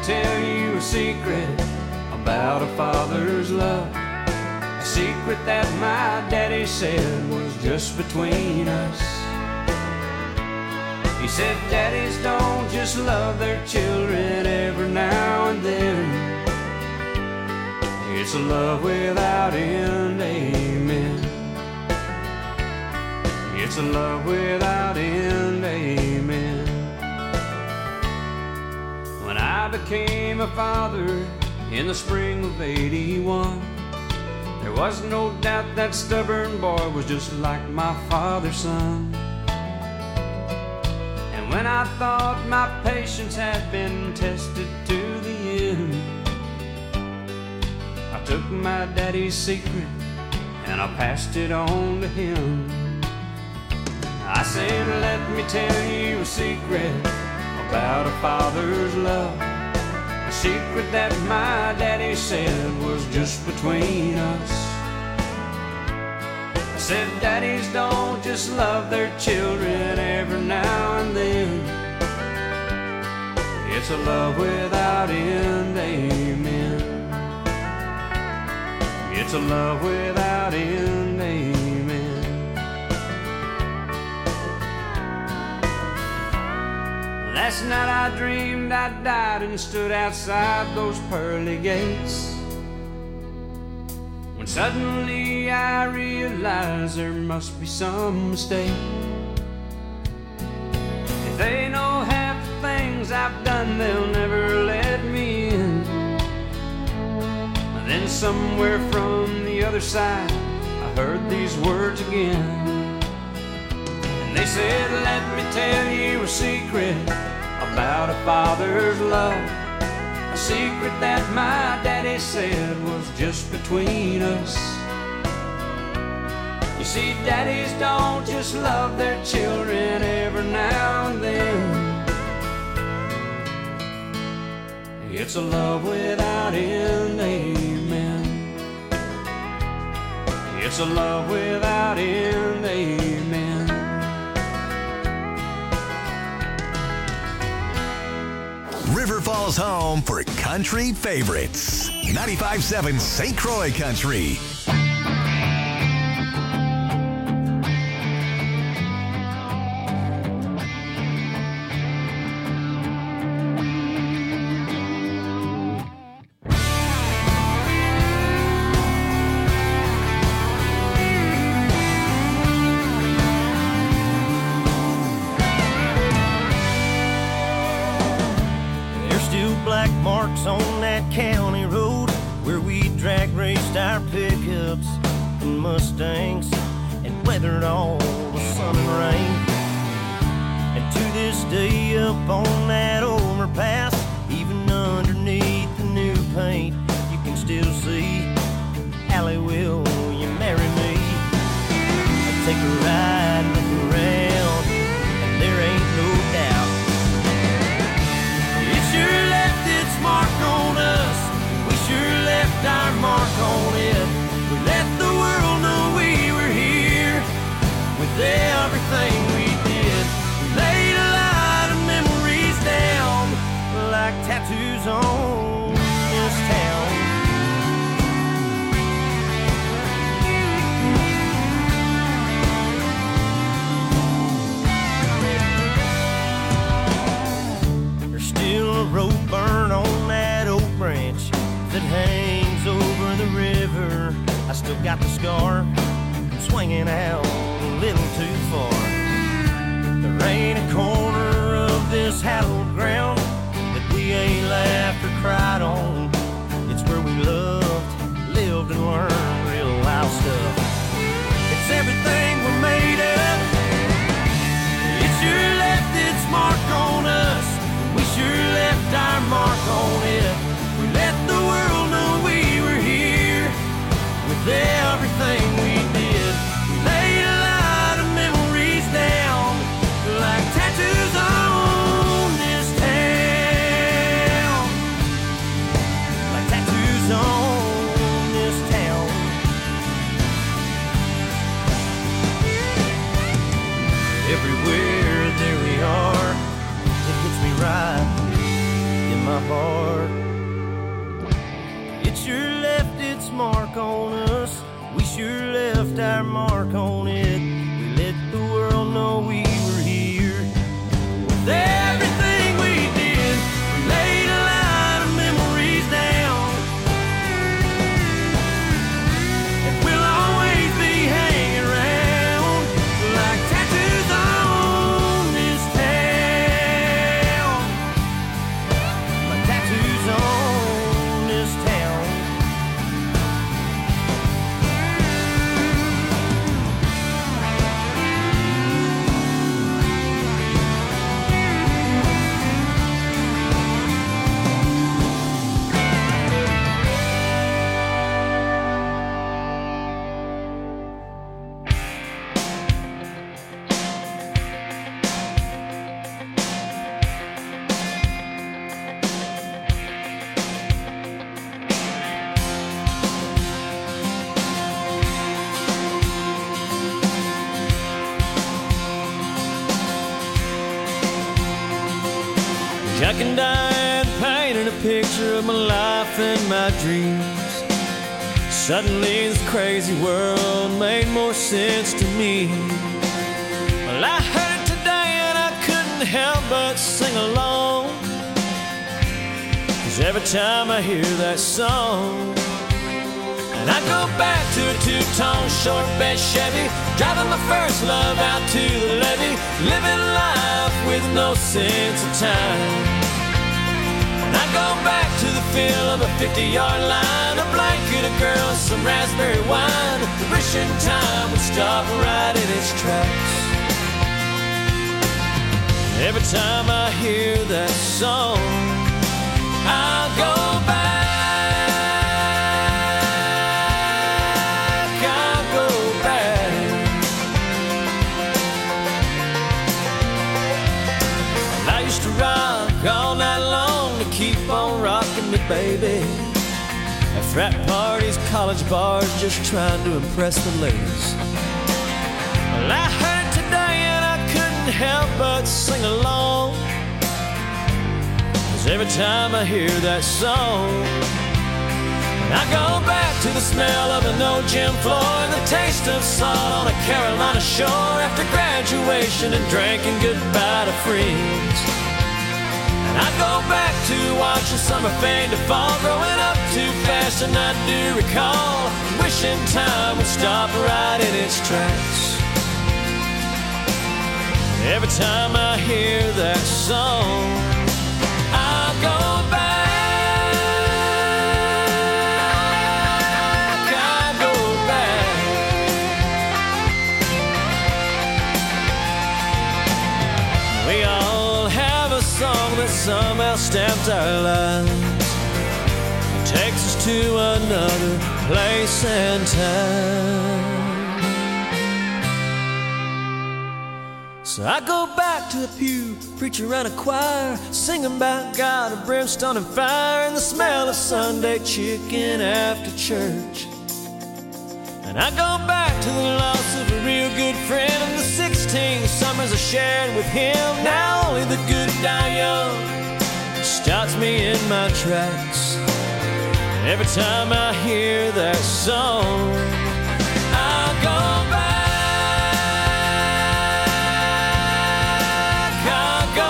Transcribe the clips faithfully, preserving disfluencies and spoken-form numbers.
tell you a secret about a father's love. A secret that my daddy said was just between us. He said daddies don't just love their children every now and then. It's a love without end, amen. It's a love without end, amen. When I became a father in the spring of eighty-one, there was no doubt that stubborn boy was just like my father's son. And when I thought my patience had been tested to the end, I took my daddy's secret and I passed it on to him. I said, let me tell you a secret about a father's love. A secret that my daddy said was just between us. I said, daddies don't just love their children every now and then. It's a love without end, amen. It's a love without end, amen. Last night I dreamed I died and stood outside those pearly gates, when suddenly I realized there must be some mistake. If they know half the things I've done, they'll never let me in. Then somewhere from the other side I heard these words again. And they said, let me tell you a secret about a father's love. A secret that my daddy said was just between us. You see, daddies don't just love their children every now and then. It's a love without end, amen. It's a love without end, amen. River Falls home for country favorites. ninety-five point seven Saint Croix Country. On that county road where we drag raced our pickups and Mustangs and weathered all the sun and rain. And to this day up on that overpass, even underneath the new paint, you can still see Allie, will you marry me? I'll take a ride and look around, and there ain't no doubt it sure left its mark on us. We sure left our mark on it. We let the world know we were here with everything we did. We laid a lot of memories down like tattoos on this town. There's still a rope burn on that oak branch that hangs over the river. I still got the scar from swinging out a little too far. There ain't a corner of this hallowed ground that we ain't laughed or cried on. It's where we loved, lived, and learned real life stuff. It's everything we're made of. It sure left its mark on us. We sure left our mark on it. We let the world know we were here with everything we did. We laid a lot of memories down like tattoos on this my heart. It sure left its mark on us. We sure left our mark on it. We let the world know we were here. With everything we did, we laid a line of memories down. And we'll always be hanging around like tattoos on this town. Like tattoos on this town. Jack and Diane painted a picture of my life and my dreams. Suddenly this crazy world made more sense to me. Well, I heard it today and I couldn't help but sing along. 'Cause every time I hear that song, and I go back to a two-tone short bed Chevy, driving my first love out to the levee, living life with no sense of time. And I go back to the feel of a fifty-yard line, a blanket, a girl, some raspberry wine, wishing time would stop right in its tracks. Every time I hear that song, I'll go back. All night long to keep on rocking me, baby. At frat parties, college bars, just trying to impress the ladies. Well, I heard it today and I couldn't help but sing along. 'Cause every time I hear that song, and I go back to the smell of an old gym floor and the taste of salt on a Carolina shore after graduation and drinking goodbye to friends. I go back to watching summer fade to fall, growing up too fast, and I do recall wishing time would stop right in its tracks. Every time I hear that song, I'll go back, I'll go back. We all have a song that somehow stamps our lives, it takes us to another place and time. So I go back to the pew, preacher and a choir, singing about God and brimstone and fire, and the smell of Sunday chicken after church. And I go back to the loss of a real good friend and the sixteen summers I shared with him. Now only the good die young stops me in my tracks. Every time I hear that song, I'll go back, I'll go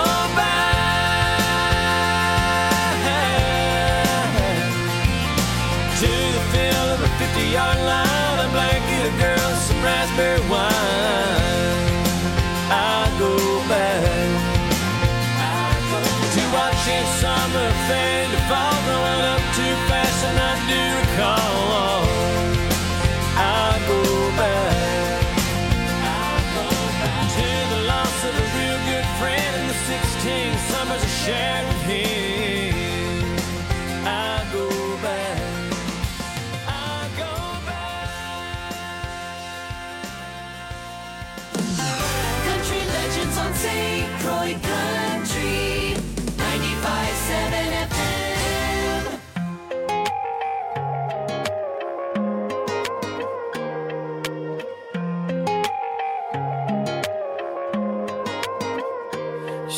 back to the feel of a fifty-yard line, a blanket, a girl, some raspberry wine. I'll go back to watching summer fade to fall, growing up too fast, and I do recall. I'll go back, I'll go back to the loss of a real good friend and the sixteen summers I shared with him. I'll go back, I'll go back. Country Legends on Saint Croix Country ninety-five point seven F M.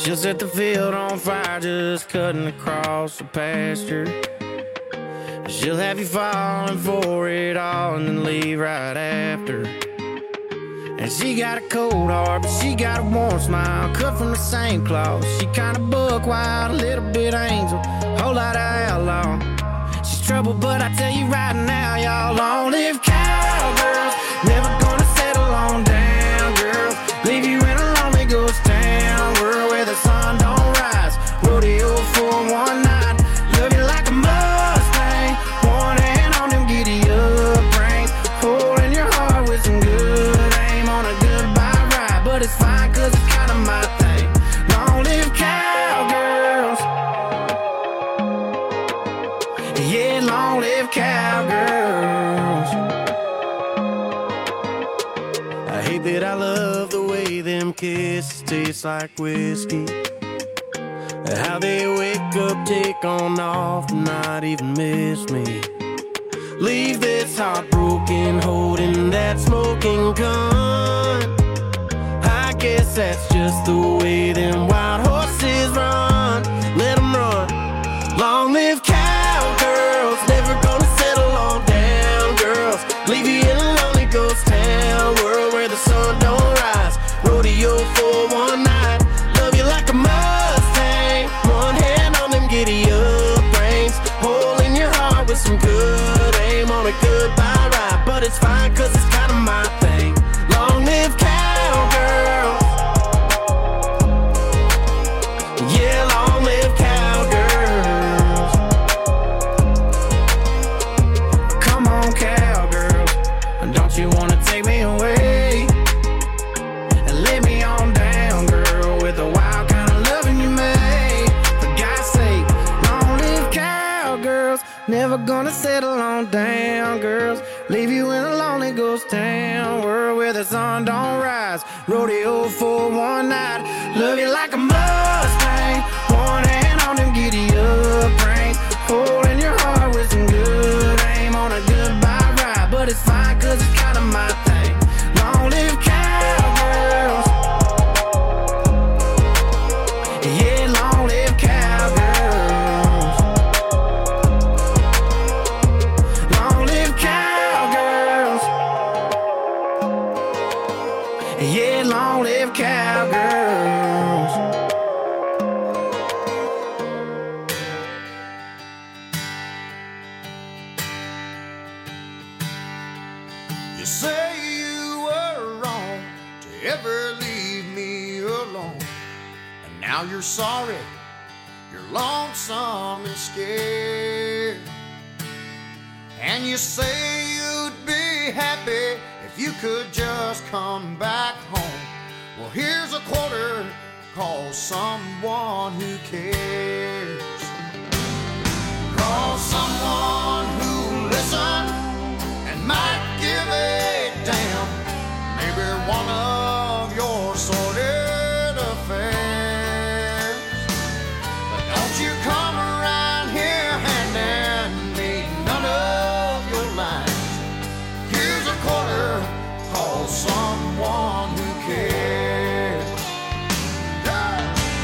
She'll set the field on fire just cutting across the pasture. She'll have you falling for it all and then leave right after. And she got a cold heart, but she got a warm smile, cut from the same cloth. She kinda buck wild, a little bit angel, whole lot of outlaw. She's trouble, but I tell you right now, y'all, long live cowgirls. Never gonna settle on down, girls. Leave you in a lonely ghost town, world where the sun don't rise. Rodeo for one night, love you like a Mustang. One hand on them giddy up reins, holding your heart with some good aim on a goodbye ride. But it's fine, cause it's kinda my thing. Long live cowgirls. Yeah, long live cowgirls. I hate that I love the way them kisses taste like whiskey. How they wake up, take on off, not even miss me. Leave this heartbroken, holding that smoking gun. I guess that's just the way them wild horses run. Let them run. Long live cowgirls, never gonna settle on down, girls. Leave you in a lonely ghost town, world where the sun don't rise. Rodeo for one night, love you like a Mustang. One hand on them giddy up reins, holding your heart with some good aim on a goodbye ride. But it's fine, cause it's kinda my thing. Long live cowgirls. Yeah, long live cowgirls. Come on, cowgirls, don't you wanna take me away and lay me on down, girl, with the wild kind of loving you made. For God's sake, long live cowgirls. Never gonna settle on down, girls. Leave you in a lonely ghost town, world where the sun don't rise. Rodeo for one night, love you like a Mustang. One hand on them giddy up reins, holding your heart with some good aim on a goodbye ride. But it's fine, cause it's kinda my thing. Long live cowgirls. Yeah, long live cowgirls. Long live cowgirls. Yeah, long live cowgirls. You say you were wrong to ever leave me alone, and now you're sorry, you're lonesome and scared. And you say you'd be happy if you could just come back home. Well, here's a quarter, call someone who cares. Call someone who'll listen and might give a damn. Maybe one of your sordid affairs. But don't you come around here handing me none of your lines. Here's a quarter, call someone who cares. Yeah.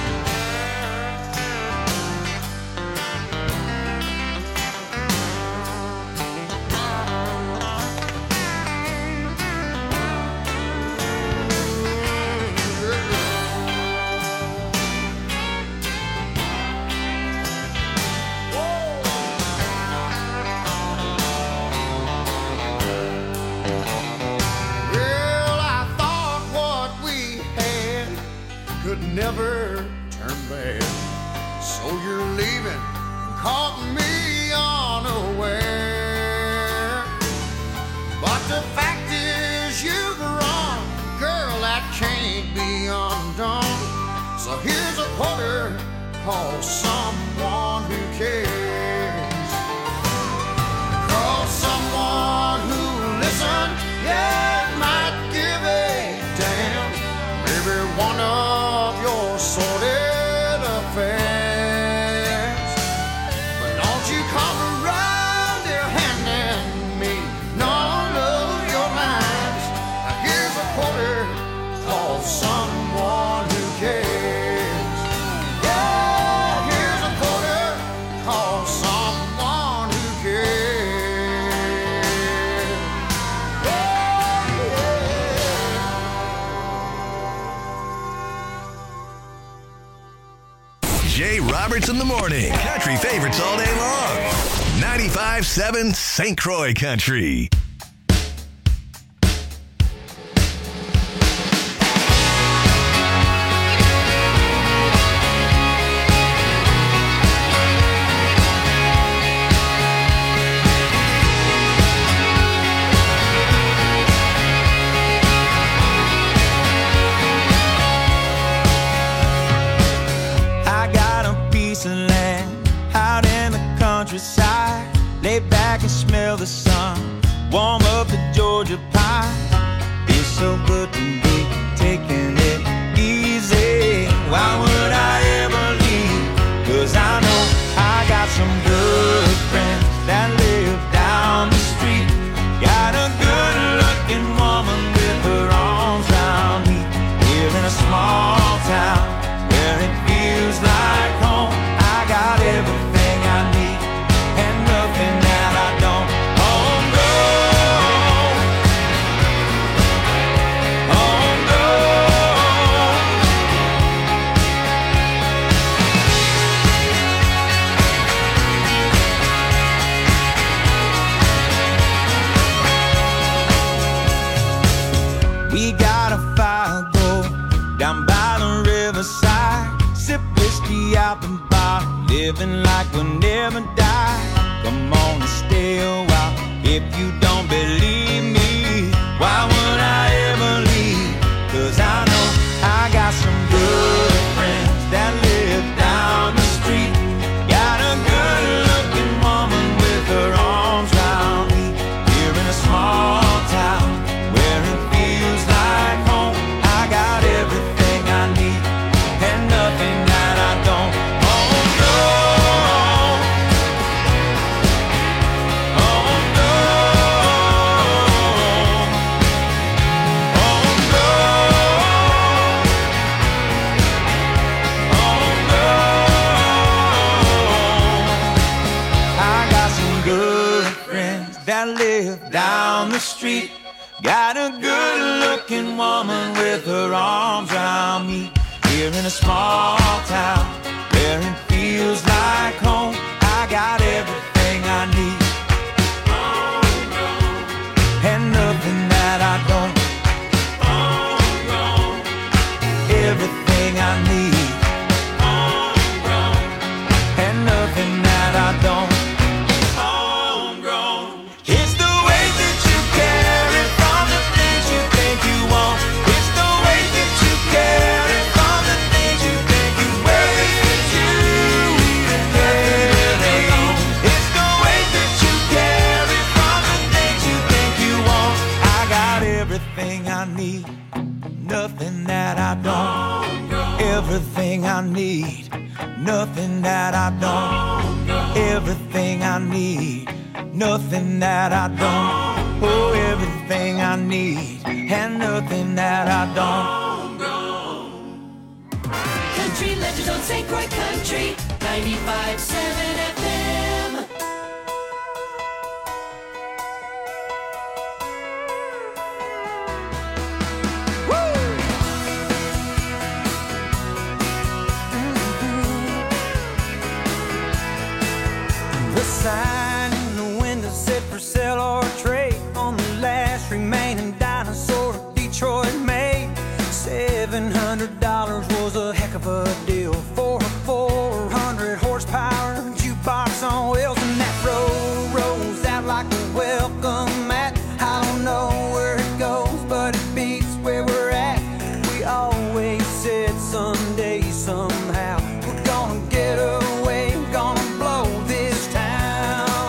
Well, I thought what we had could never turn bad. So you're leaving, caught me unaware. But the fact is you've run, girl, that can't be undone. So here's a quarter, call someone who cares. Call someone who'll listen, yeah, might give a damn. Maybe one of your sordid affairs. But don't you come around here handing me none of your lines. Now here's a quarter, call someone who cares. Jay Roberts in the morning. Country favorites all day long. ninety-five seven Saint Croix Country. Lay back and smell the sun, warm up the Georgia pie. Feels so good to be taking it easy. Why would I ever leave? Cause I know I got some good friends that live down the street. Got a good looking woman with her arms around me. Here in a small town where it feels like home. I got everything I need and nothing that I don't. Oh no, oh no. We got a fire go down by the riverside, sip whiskey out the bar, living like we'll never die. Come on and stay a while. If you don't believe me, why would I ever leave? Cause I know I got some good friends that live down the street. Got a good looking woman with her arms round me. Here in a small town where it feels like home. I got everything I need and nothing that I don't. Oh no, oh no, oh no, oh no. I got some good friends that live down the street. Got a good looking woman with her arms around me. Here in a small town where it feels like home. I got everything I need and nothing that I don't. Everything I need and nothing that I don't. It's the way that you carry from the things you think you want. It's the way that you carry from the things you think you wear. It's you even carry. It's the way that you carry from the things you think you want. I got everything I need, nothing that I don't. Everything I need, nothing that I don't. Everything I need, nothing that I don't. Oh, everything I need and nothing that I don't. Country legends on Saint Croix Country, ninety-five seven F M. The sign in the window said for sale or trade on the last remaining dinosaur Detroit made. Seven hundred dollars was a heck of a deal for a four hundred horsepower jukebox on wheels, and that road rolls out like a welcome mat. I don't know where it goes, but it beats where we're at. We always said someday, somehow, we're gonna get away, gonna blow this town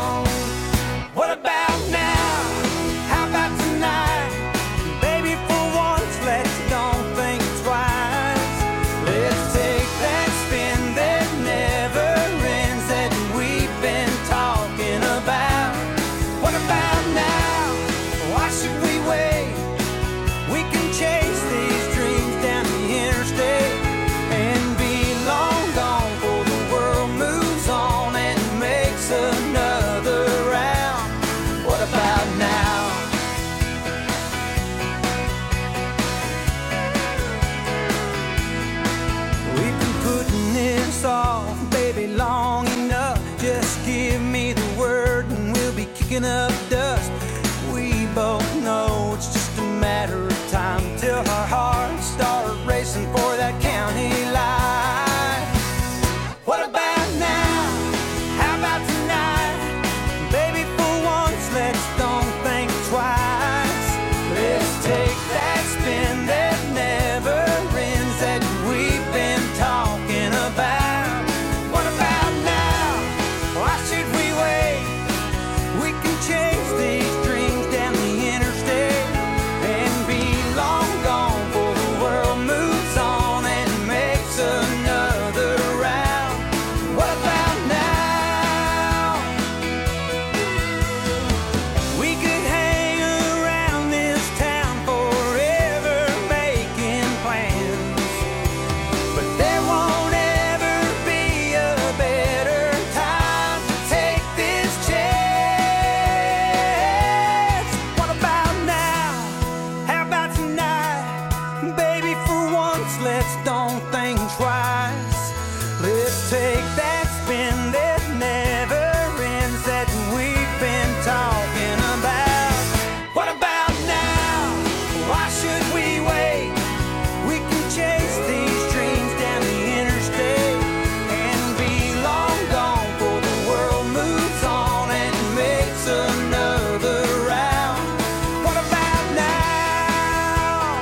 Let's take that spin that never ends that we've been talking about. What about now? Why should we wait? We can chase these dreams down the interstate and be long gone before the world moves on and makes another round. What about now?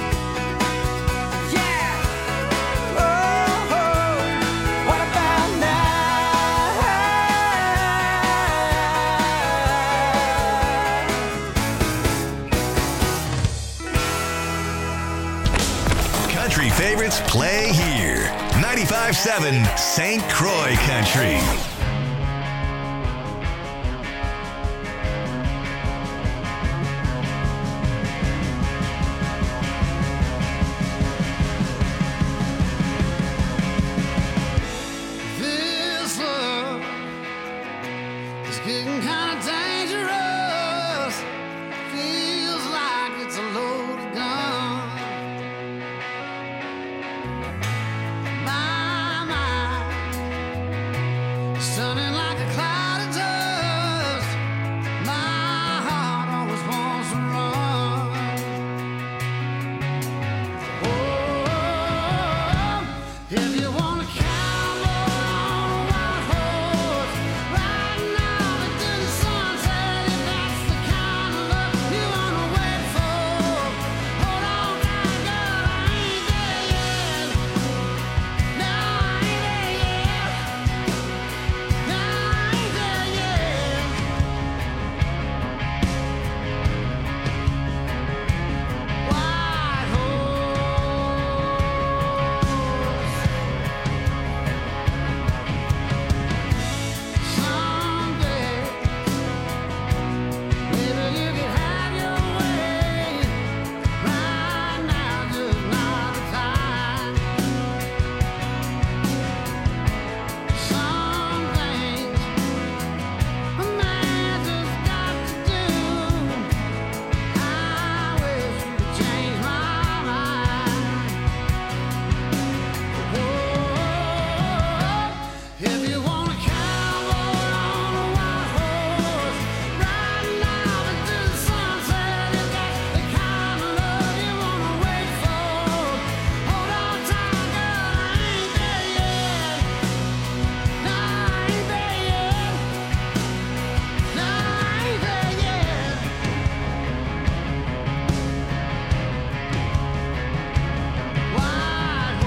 Yeah. Oh, oh. What about now? Country favorites play here. ninety-five point seven Saint Croix Country. This love is getting kind of dangerous. Feels like it's a loaded gun. My mind is turning like a cloud of dust. My heart always wants to run. Oh, if you want to cowboy on a white horse, riding out into the sunset, if that's the kind of love you want to wait for, hold on tight, girl, I ain't there yet. No, I ain't there yet. No, I ain't there yet. White horse. Someday, maybe you could have your way. Right now, just not the time. Some things a man just got to do. I wish you could change my mind. If you want a cowboy on a white horse, riding out into the sunset, if that's the kind of love you want to wait for, hold on tight, girl, I ain't there yet. No, I ain't there yet. No, I ain't there yet. White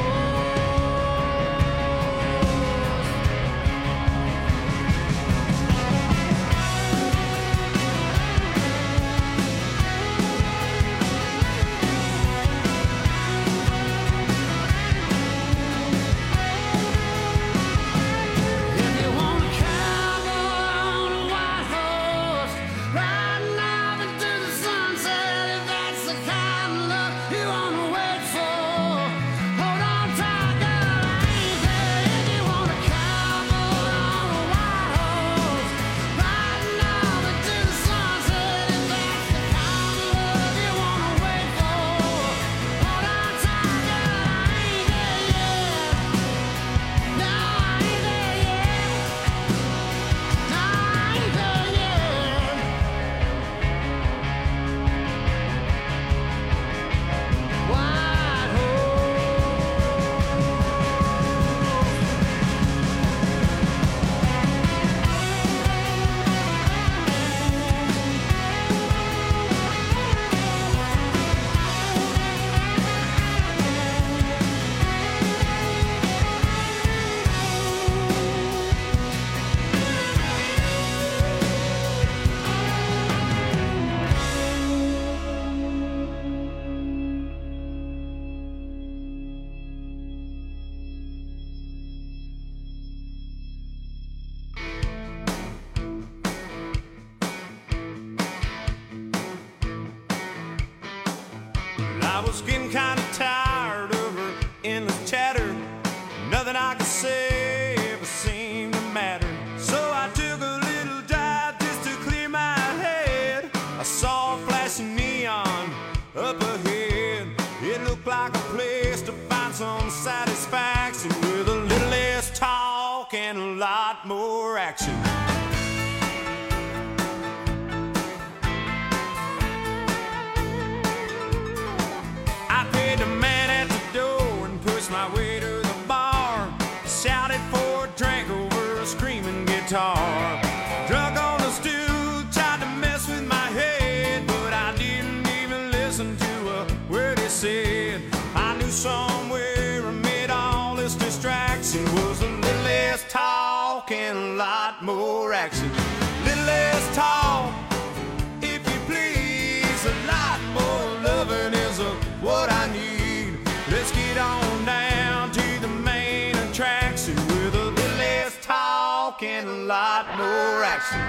If you want a cowboy on a white horse, riding out into the sunset, if that's the kind of love you want to wait for, hold on tight, girl, I ain't there. If you want a cowboy on a white horse, riding out into the sunset, if that's the kind of love you want to wait for, hold on tight, girl, I ain't there yet. No, I ain't there yet. No, I ain't there yet. White I was getting kind of tired of her endless chatter. Nothing I could say ever seemed to matter. So I took a little dive just to clear my head. I saw a flashing neon up ahead. It looked like a place to find some satisfaction with a little less talk lot more action. I paid the man at the door and pushed my way to the bar. Shouted for a drink over a screaming guitar. Drunk on the stool, tried to mess with my head, but I didn't even listen to a word he said. I knew somewhere amid all this distraction was a little less talk and a lot more action. Little less talk, if you please, a lot more loving is a, what I need. Let's get on down to the main attraction with a little less talk and a lot more action.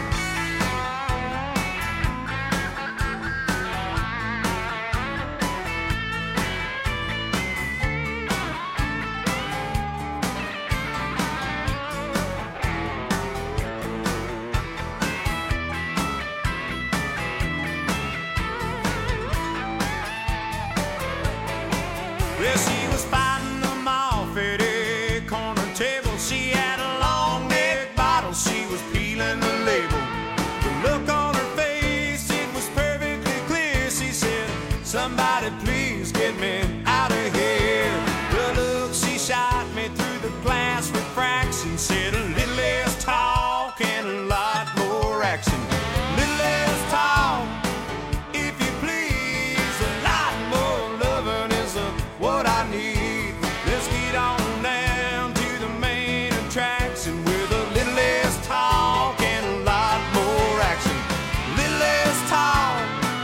Well, she was fighting them off at a corner table. She had a long neck bottle, she was peeling the label. The look on her face, it was perfectly clear. She said, somebody please get me out of here. The look she shot me through the glass refraction said a little less talk and a lot more action. Little less talk, if you please, a lot more loving is a what I need. Let's get on down to the main attraction with a little less talk and a lot more action. Little less talk,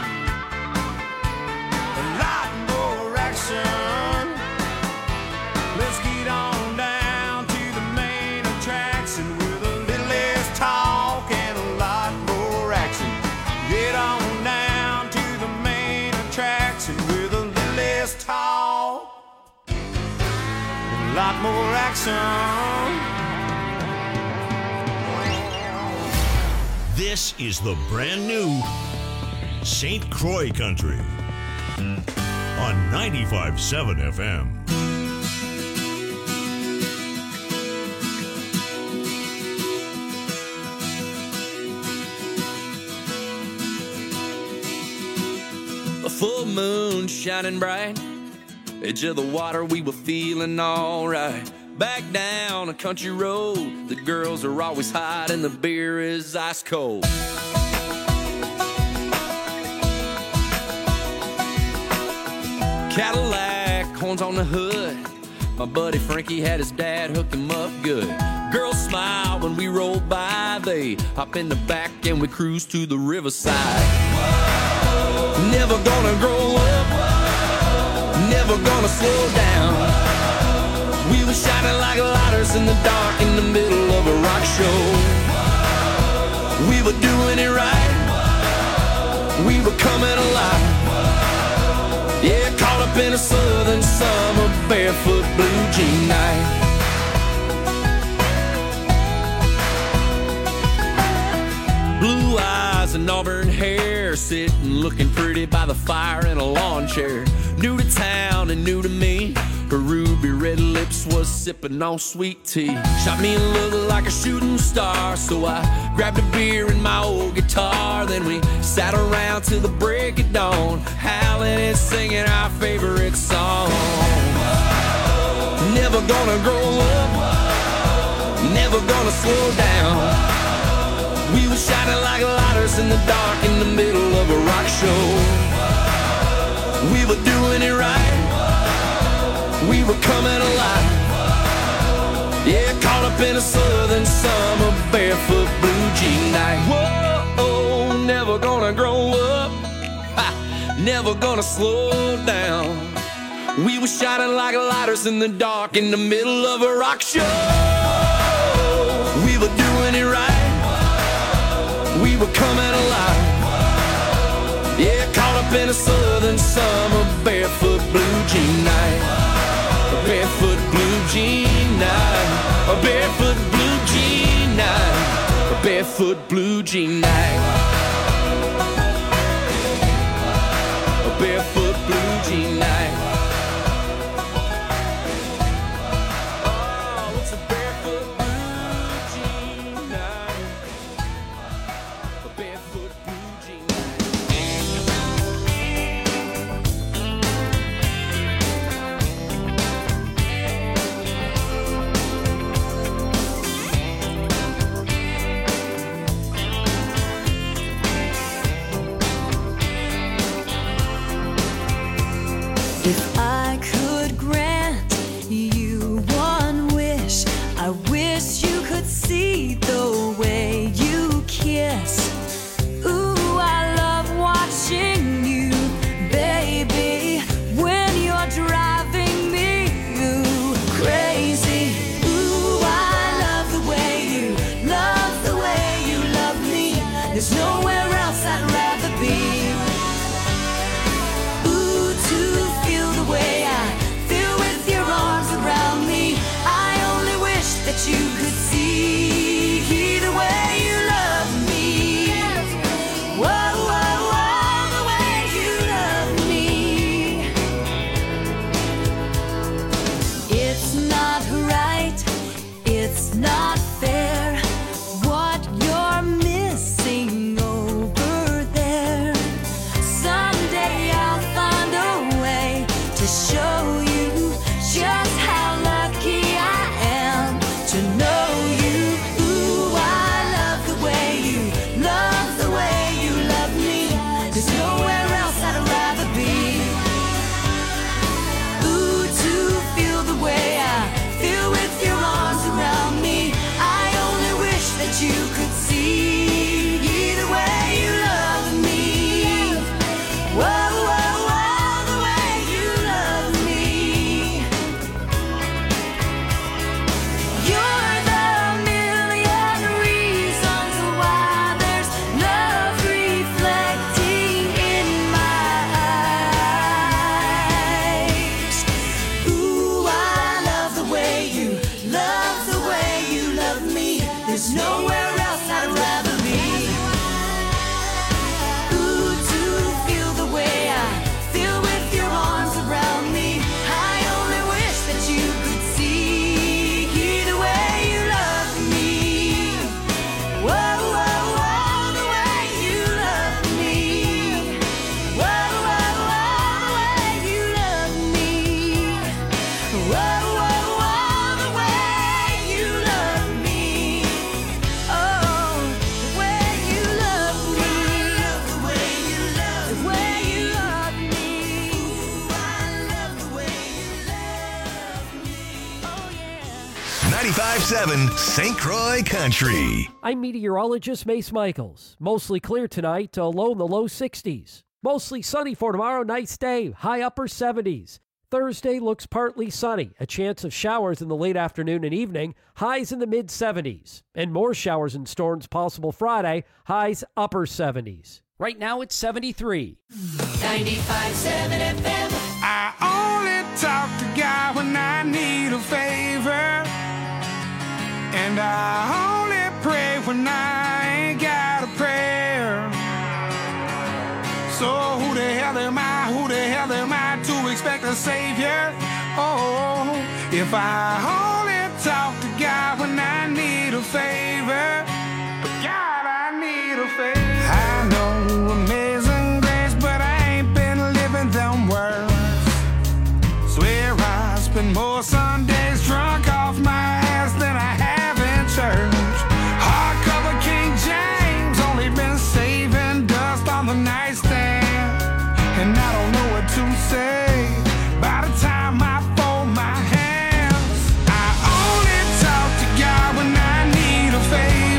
a lot more action. Let's get on down to the main attraction with a little less talk and a lot more action. Get on down to the main attraction with a little less talk, a lot more action. This is the brand new Saint Croix Country on ninety-five point seven F M. A full moon shining bright, edge of the water, we were feeling alright. Back down a country road, the girls are always hot and the beer is ice cold. Cadillac, horns on the hood, my buddy Frankie had his dad hook him up good. Girls smile when we roll by, they hop in the back and we cruise to the riverside. Whoa. Never gonna grow up, never gonna slow down. We were shining like lighters in the dark in the middle of a rock show. We were doing it right, we were coming alive. Yeah, caught up in a southern summer barefoot blue jean night. Blue eyes and auburn hair, sitting looking pretty by the fire in a lawn chair. New to town and new to me, her ruby red lips was sipping on sweet tea. Shot me a look like a shooting star, so I grabbed a beer and my old guitar. Then we sat around till the break of dawn, howling and singing our favorite song. Never gonna grow up, never gonna slow down. We were shining like lighters in the dark in the middle of a rock show. We were doing it right, we were coming alive. Yeah, caught up in a southern summer barefoot blue jean night. Whoa, never gonna grow up, ha, never gonna slow down. We were shining like lighters in the dark in the middle of a rock show. We were doing it right, we were coming alive. Yeah, caught up in a southern summer barefoot blue jean night. A barefoot blue jean night. A barefoot blue jean night. A barefoot blue jean night. A barefoot blue jean night. Oh, it's a barefoot blue wish you could see the way you kiss. Ooh, I love watching you, baby, when you're driving me ooh, crazy. Ooh, I love the way you, love the way you love me. There's nowhere else I'd rather be. Ooh, to feel the way I feel with your arms around me. I only wish that you could see the way you love me. Whoa, whoa, whoa, the way you love me. It's not right, it's not fair, what you're missing over there. Someday I'll find a way to show you just how lucky I am to know you. Ooh, I love the way you, love the way you love me. There's nowhere else I'd rather be. Ooh, to feel the way I feel with your arms around me. I only wish that you could see the way you love me. Whoa, whoa, whoa, the way you love me. You're the million reasons why there's love reflecting in my eyes. Ooh, I love the way you, love the way you love me. There's nowhere else I'd rather be. Ooh, to feel the way I feel with your arms around me. I only wish that you could see the way you love me. Whoa, whoa, whoa, the way you love me. Whoa, whoa, whoa, the way you love me. Whoa, whoa, whoa, the way you love me. Oh, the way you love me. The way you love me. The way you love me. Ooh, I love the way you love me. Oh, yeah. ninety-five seven Saint Croix Country. I'm meteorologist Mace Michaels. Mostly clear tonight, uh, low in the low sixties. Mostly sunny for tomorrow, nice day, high upper seventies. Thursday looks partly sunny, a chance of showers in the late afternoon and evening, highs in the mid seventies. And more showers and storms possible Friday, highs upper seventies. Right now it's seventy-three. ninety-five seven F M. I only talk to God when I need a favor, and I only pray when I ain't got a prayer. So who the hell am I, who the hell am I to expect a savior? Oh, if I only talk to God when I need a favor, God, I need a favor. I know amazing grace, but I ain't been living them words. Swear I spend more Sundays drunk off my ass than I have in church. Hardcover King James, only been saving dust on the nightstand, and I don't know what to say by the time I fold my hands. I only talk to God when I need a favor.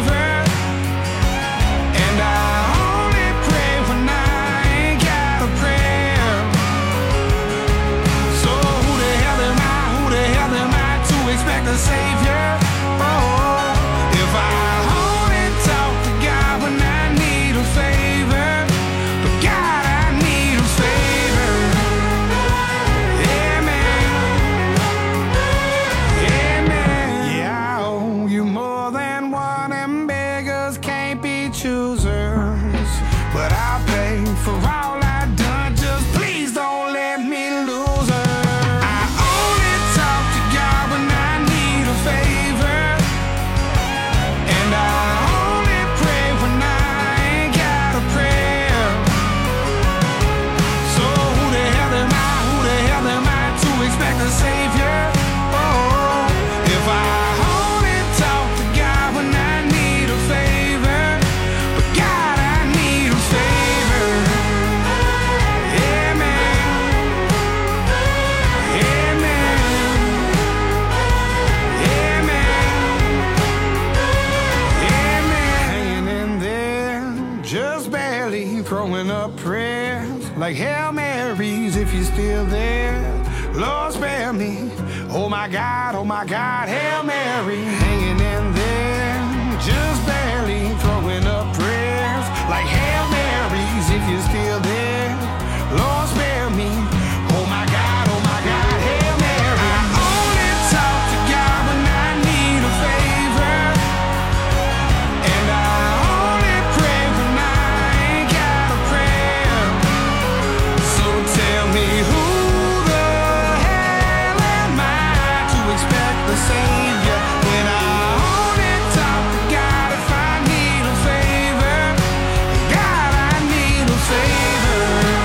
up prayers like Hail Marys if you're still there. Lord, spare me. Oh my God, oh my God, Hail Mary. Hanging in there, just barely throwing up prayers like Hail Marys if you're still there. Lord, spare me. Oh my God, oh my God, Hail Mary. I only talk to God when I need a favor, and I only pray when I ain't got a prayer. So tell me, who the hell am I to expect the Savior when I only talk to God if I need a favor? God, I need a favor.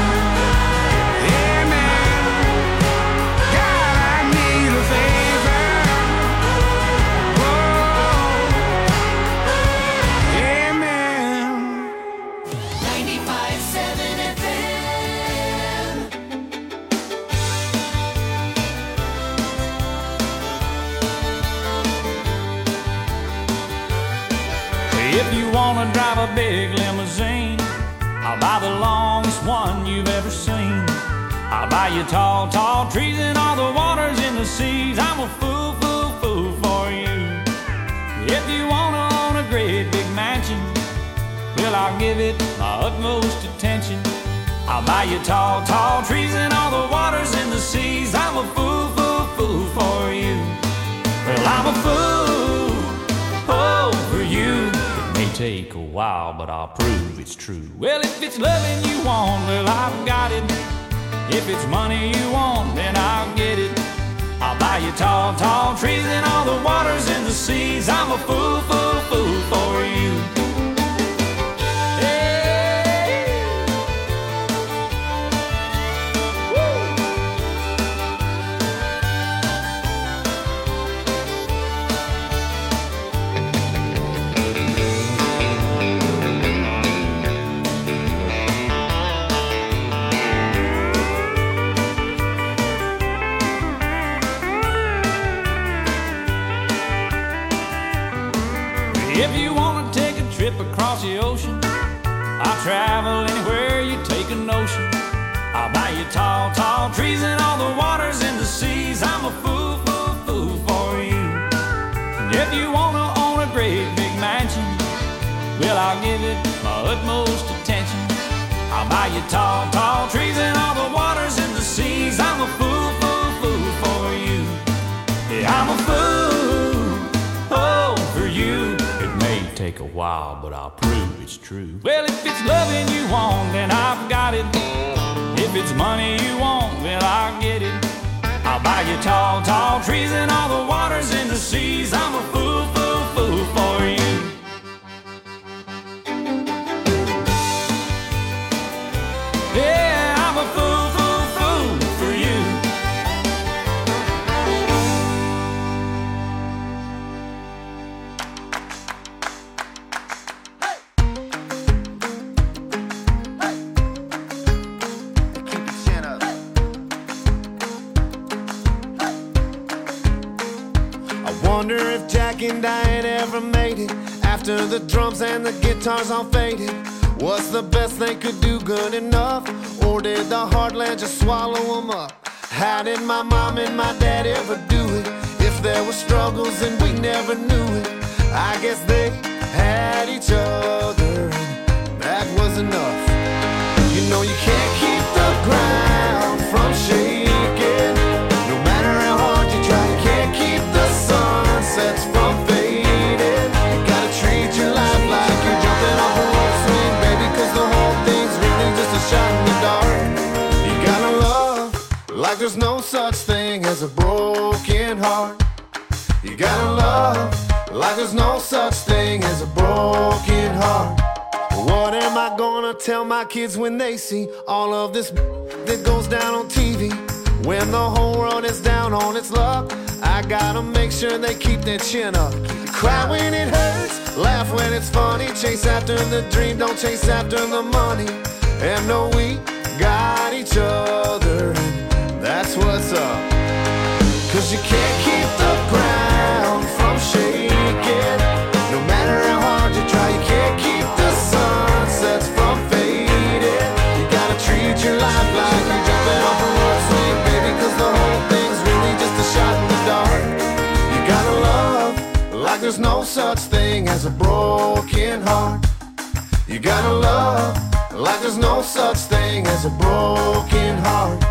If you wanna drive a big limousine, I'll buy the longest one you've ever seen. I'll buy you tall, tall trees and all the waters in the seas. I'm a fool, fool, fool for you. If you wanna own a great big mansion, well, I'll give it my utmost attention. I'll buy you tall, tall trees and all the waters in the seas. I'm a fool, fool, fool for you. Well, I'm a fool, oh, for you. Take a while, but I'll prove it's true. Well, if it's loving you want, well, I've got it. If it's money you want, then I'll get it. I'll buy you tall, tall trees and all the waters in the seas. I'm a fool, fool, fool for you. If you want to take a trip across the ocean, I'll travel anywhere you take a notion. I'll buy you tall, tall trees and all the waters in the seas. I'm a fool, fool, fool for you. And if you want to own a great big mansion, well, I'll give it my utmost attention. I'll buy you tall, tall trees and all the waters in the seas. I'm a fool, fool, fool for you. Yeah, I'm a fool, oh, for you. Take a while, but I'll prove it's true. Well, if it's loving you want, then I've got it. If it's money you want, well, I'll get it. I'll buy you tall, tall trees and all the waters in the seas. I'm a fool, fool, fool for you. Yeah, I'm a fool, fool, fool for you. Wonder if Jack and Diane ever made it after the drums and the guitars all faded. Was the best they could do good enough, or did the heartland just swallow them up? How did my mom and my dad ever do it? If there were struggles and we never knew it, I guess they had each other, and that was enough. You know you can't keep the ground from shaking, no matter how hard you try. You can't keep the sunsets from fading. You gotta treat your life like you're jumping off a rope swing, baby, cause the whole thing's really just a shot in the dark. You gotta love like there's no such thing as a broken heart. You gotta love like there's no such thing as a broken heart. What am I gonna tell my kids when they see all of this that goes down on T V? When the whole world is down on its luck, I gotta make sure they keep their chin up. Cry when it hurts, laugh when it's funny. Chase after the dream, don't chase after the money. And know we got each other, and that's what's up. Cause you can't keep the ground from shaking, no matter how hard you try. You can't keep the sunsets from fading. You like there's no such thing as a broken heart. You gotta love like there's no such thing as a broken heart.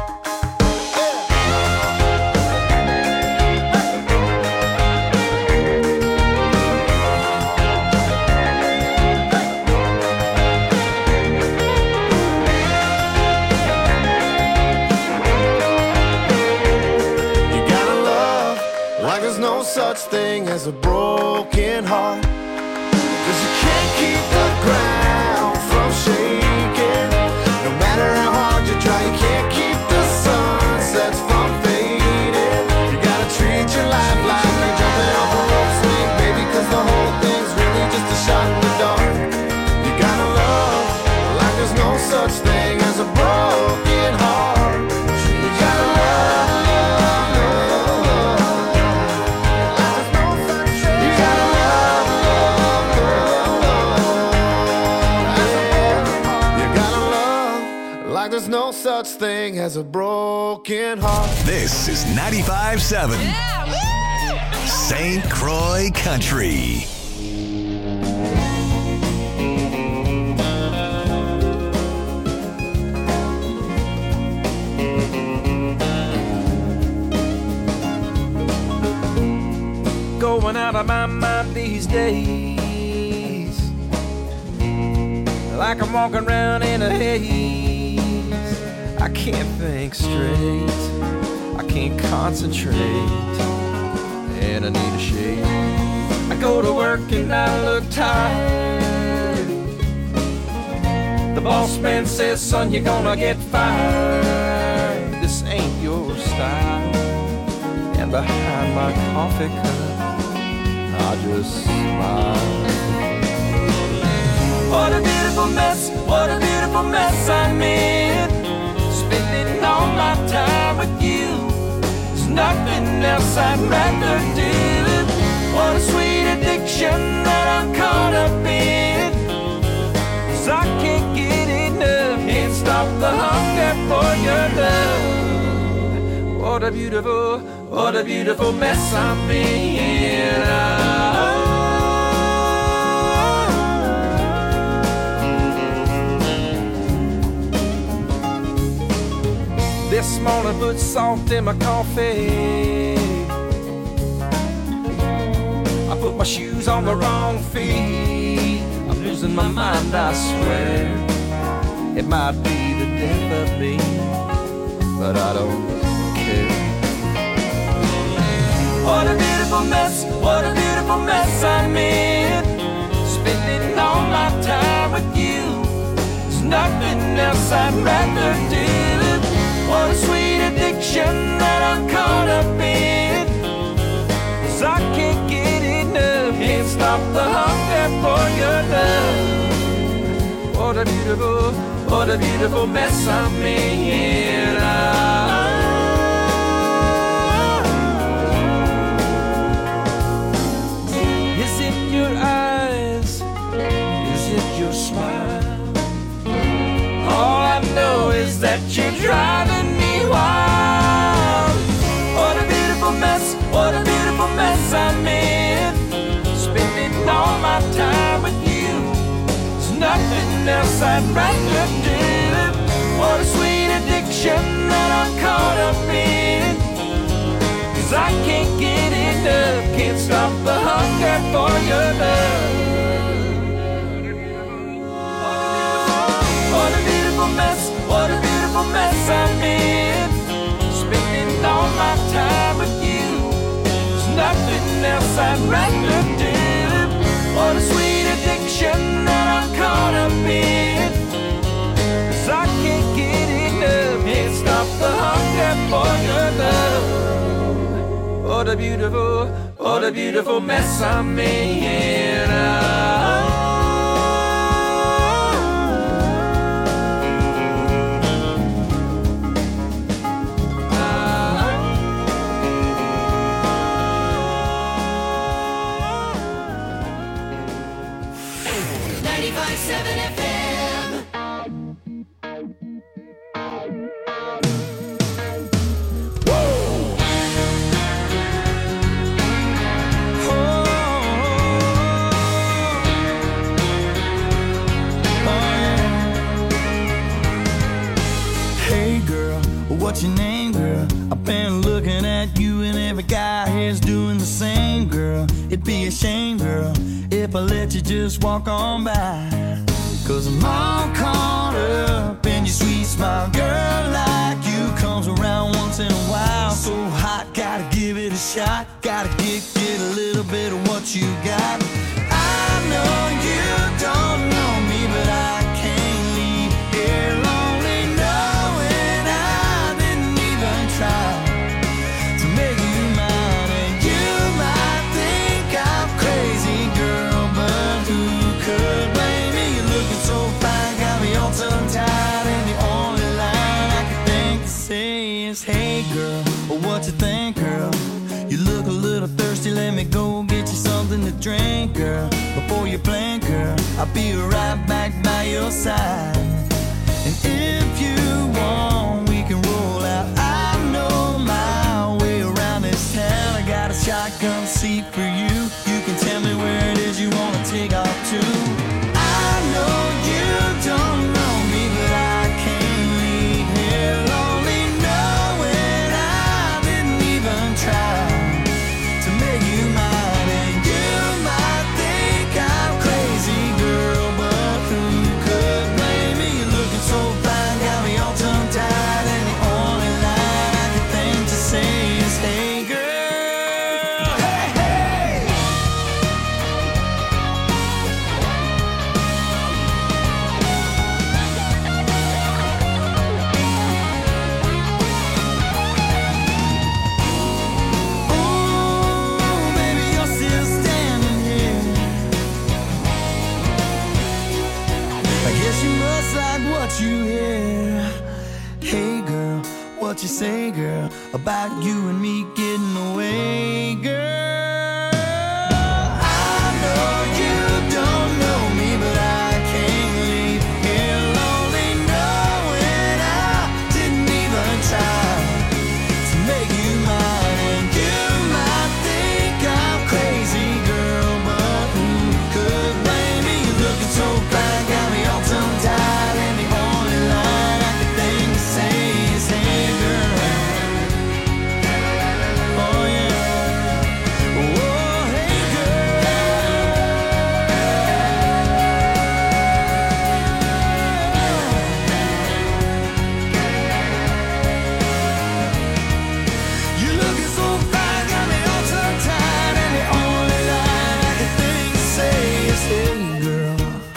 No such thing as a broken heart, 'cause you can't keep the ground from shaking. No matter how hard you try, you can't keep the sunsets from fading. You gotta treat your life like you're jumping off a rope swing, baby, 'cause the whole thing's really just a shot in the dark. You gotta love like there's no such thing as a broken heart. You gotta love. There's no such thing as a broken heart. This is ninety-five point seven yeah, Saint Croix Country. Going out of my mind these days, like I'm walking around in a haze. I can't think straight, I can't concentrate, and I need a shave. I go to work and I look tired. The boss man says, son, you're gonna get fired. This ain't your style. And behind my coffee cup, I just smile. What a beautiful mess, what a beautiful mess I'm in. Spending all my time with you, there's nothing else I'd rather do. What a sweet addiction that I'm caught up in, 'cause I can't get enough, can't stop the hunger for your love. What a beautiful, what a beautiful mess I'm in. Oh. This morning put salt in my coffee. I put my shoes on the wrong feet. I'm losing my mind, I swear. It might be the death of me, but I don't care. What a beautiful mess, what a beautiful mess I'm in. Spending all my time with you, there's nothing else I'd rather do. What a sweet addiction that I'm caught up in, 'cause I can't get enough, can't stop the hunger for your love. What a beautiful, what a beautiful mess I'm in. Oh. Is it your eyes? Is it your smile? All I know is that you're driving me wild. What a beautiful mess, what a beautiful mess I'm in. Spending all my time with you, there's nothing else I'd rather do. What a sweet addiction that I'm caught up in, 'cause I can't get enough, can't stop the hunger for your love. What a beautiful mess, what a beautiful mess I'm in. Spending all my time with you, there's nothing else I'd rather do. What a sweet addiction that I'm caught up in, 'cause I can't get enough, can't stop the hunger for your love. What a beautiful, what a beautiful mess I'm in. Oh. Oh, girl, if I let you just walk on by. Cause I'm all caught up in your sweet smile. Girl like you comes around once in a while. So hot, gotta give it a shot. Gotta get, get a little bit of what you got. I know you don't know me, but I can't leave here lonely, knowing I didn't even try to make you mine. And you might think I'm crazy, girl, but who could blame me? You're looking so fine, got me all tongue-tied, and the only line I can think to say is, hey girl, what you think, girl? You look a little thirsty, let me go get you something to drink, girl. Before you blink, girl, I'll be right back by your side. And if you want, we can roll out. I know my way around this town. I got a shotgun seat for you. You can tell me where it is you wanna take off to. I know you don't know me, but I can't leave here lonely, knowing I didn't even try to make you mine. And you might think I'm crazy, girl, but who could blame me? You're looking so fine, got me all tongue-tied, and the only line I can think to say is, hey girl, hey, hey. Ooh, baby, you're still standing here. I guess you must like what you hear. Hey girl, what you say, girl, about you and me getting away, girl? I know you don't know me, but I can't leave here lonely, knowing I didn't even try to make you mine. And you might think I'm crazy, girl, but who could blame me? You're looking so fine, got me all tongue-tied, and the only line I can think to say is, hey girl. Oh yeah. Oh, hey girl. You looking so fine, got me all tongue-tied, and the only line I can think to say is, hey girl.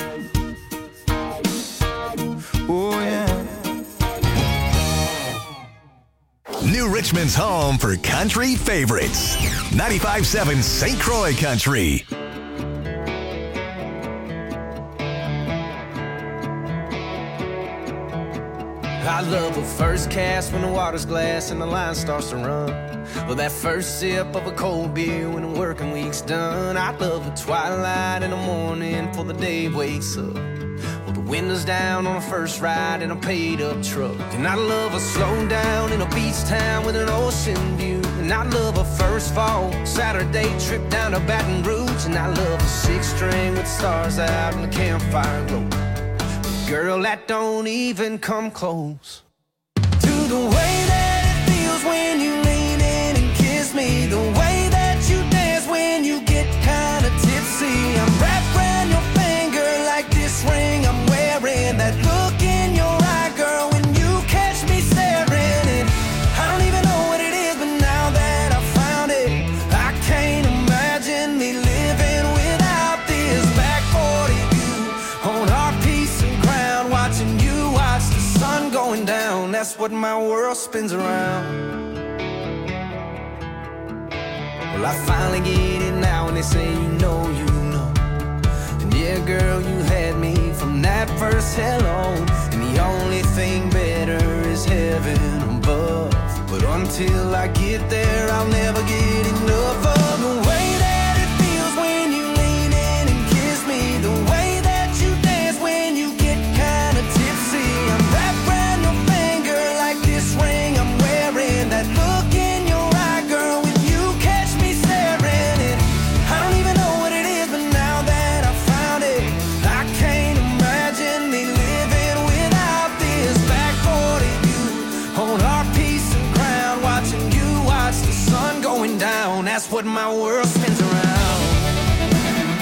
Oh yeah. New Richmond's home for country favorites. ninety-five point seven Saint Croix Country. I love a first cast when the water's glass and the line starts to run. Or that first sip of a cold beer when the working week's done. I love a twilight in the morning before the day wakes up. With the windows down on a first ride in a paid-up truck. And I love a slow down in a beach town with an ocean view. And I love a first fall Saturday trip down to Baton Rouge. And I love a six-string with stars out and the campfire glow. Girl, that don't even come close to the way that it feels when you lean in and kiss me. The way that you dance when you get kinda tipsy. I'm wrapped around your finger like this ring I'm wearing. That look in your eye, girl, when you catch me staring. And I don't even know what it is, but now that I found it, I can't imagine me living without this. Back forty view on our piece of ground, watching you watch the sun going down. That's what my world spins around. Well, I finally get it now when they say you know, you know. And yeah, girl, you had me from that first hello. And the only thing better is heaven above. But until I get there, I'll never get enough of the way that it feels when you lean in and kiss me. The way that you dance when you get kinda tipsy. I'm wrapped around your finger like this ring I'm wearing. That look in your eye, girl, when you catch me staring. And I don't even know what it is, but now that I found it, I can't imagine me living without this. Back forty view on our piece of ground, watching you watch the sun going down. That's what my world spins around.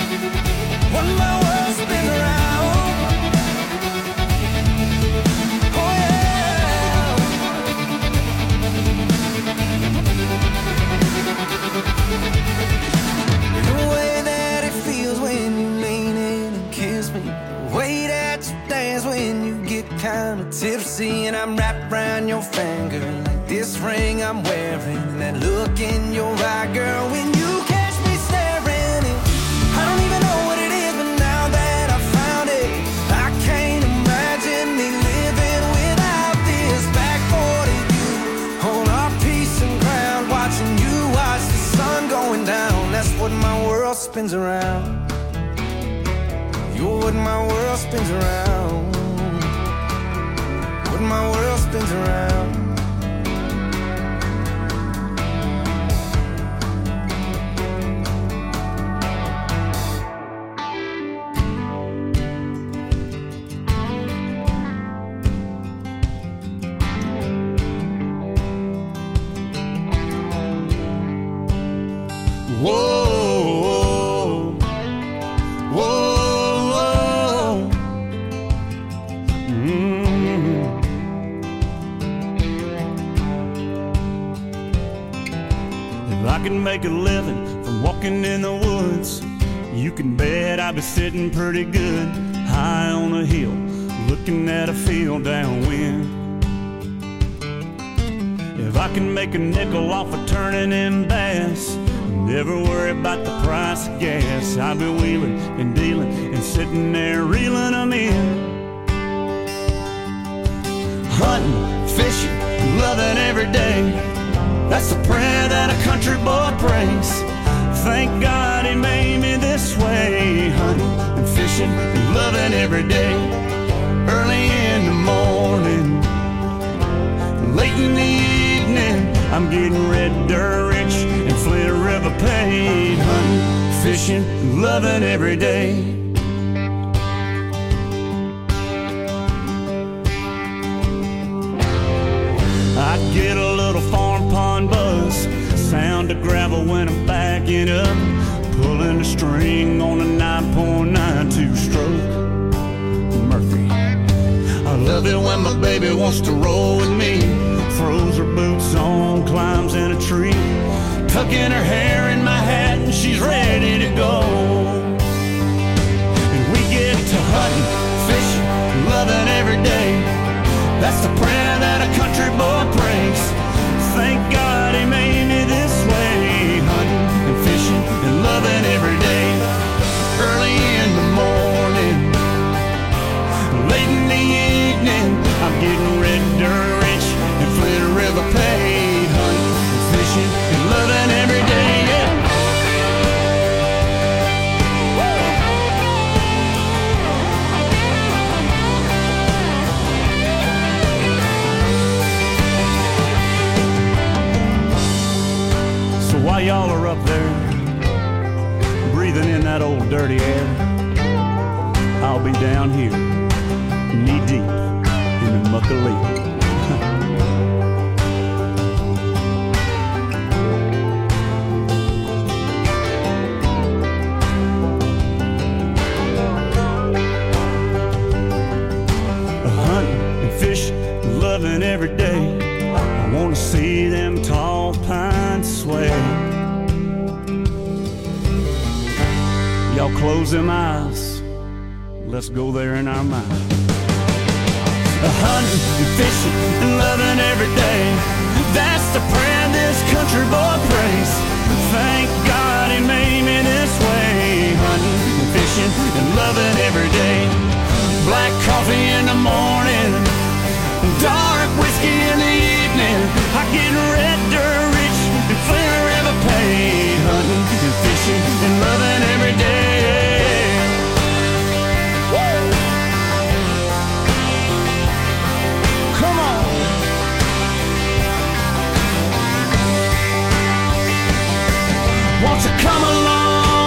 I'm tipsy and I'm wrapped around your finger, like this ring I'm wearing, and that look in your eye, girl, when you catch me staring. And I don't even know what it is, but now that I found it, I can't imagine me living without this. Back forty, you hold our peace and ground, watching you watch the sun going down. That's what my world spins around. You're what my world spins around. What my world spins around. Whoa, whoa, whoa. Mm. If I can make a living from walking in the woods, you can bet I'd be sitting pretty good high on a hill, looking at a field downwind. If I can make a nickel off of turning in bass, never worry about the price of gas, I'll be wheeling and dealing and sitting there reeling them in. Hunting, fishing, loving every day, that's the prayer that a country boy prays. Thank God he made me this way. Hunting and fishing and loving every day. Early in the morning, late in the evening, I'm getting red dirt rich and Flint River paid. Hunting, fishing, and loving every day. I get a little farm pond buzz, sound of gravel when I'm backing up, pulling the string on a nine point nine two stroke Murphy. I love it when my baby wants to roll with me, throws her boots on, climbs in a tree, tucking her hair in my hat, and she's ready to go. And we get to hunting, fishing, loving every day. That's the prayer that a country boy prays. Thank God he made me this way. Hunting and fishing and loving every day. Early in the morning, late in the evening, I'm getting red dirt rich and Flint River paid. Hunting and fishing and loving every day, yeah. So while y'all are up there breathing in that old dirty air, I'll be down here knee deep in the muck of leaf. Loving every day, I want to see them tall pines sway. Y'all close them eyes, let's go there in our mind. Hunting and fishing and loving every day, that's the prayer this country boy prays. Thank God he made me this way. Hunting and fishing and loving every day. Black coffee in the morning, dark whiskey in the evening, I get red dirt rich and Flint River paid. Hunting and fishing and loving every day. Woo! Come on. Won't you come along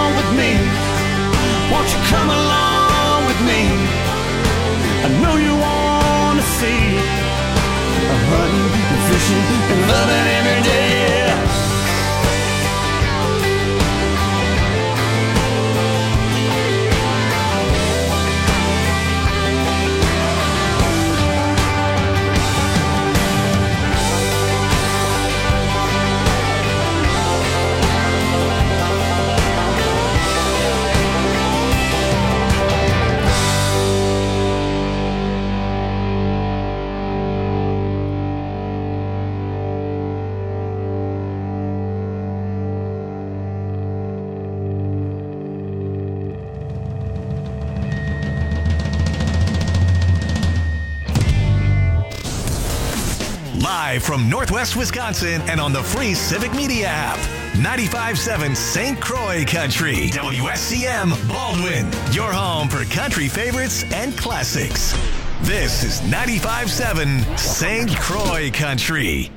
Live from Northwest Wisconsin and on the free Civic Media app. ninety-five point seven Saint Croix Country. W S C M Baldwin. Your home for country favorites and classics. This is ninety-five point seven Saint Croix Country.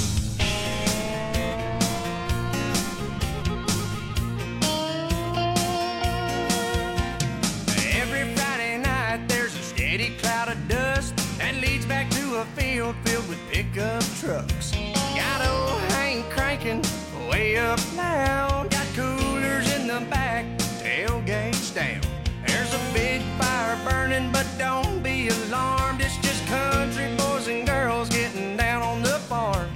Every Friday night there's a steady cloud of dust that leads back to a field filled with pickup trucks. Got old Hank cranking way up loud. Got coolers in the back, tailgates down. There's a big fire burning, but don't be alarmed. It's just country boys and girls getting down on the farm.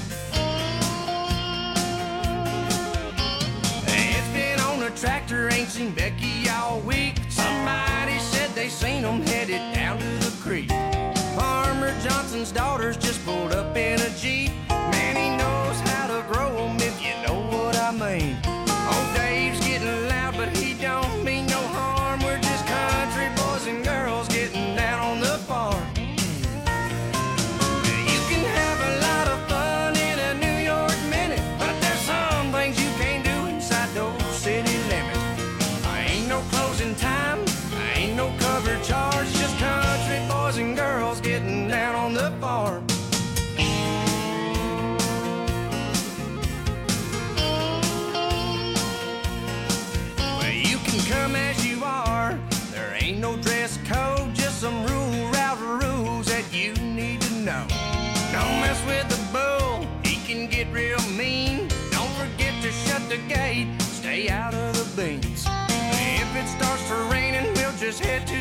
It's been on the tractor, ain't seen Becky all week. Somebody said they seen them headed down to the creek. Farmer Johnson's daughters just pulled up in a Jeep. Man, he knows how to grow them, if you know what I mean. Old Dave's getting loud, but he don't mean no harm. We're just country boys and girls getting down on the farm. You can have a lot of fun in a New York minute, but there's some things you can't do inside those city limits. I ain't no closing time, I ain't no cover charge, just country boys and girls getting down on the farm. Well, you can come as you are, there ain't no dress code, just some rule route rules that you need to know. Don't mess with the bull, he can get real mean. Don't forget to shut the gate, stay out of the beans. If it starts to raining, we'll just head to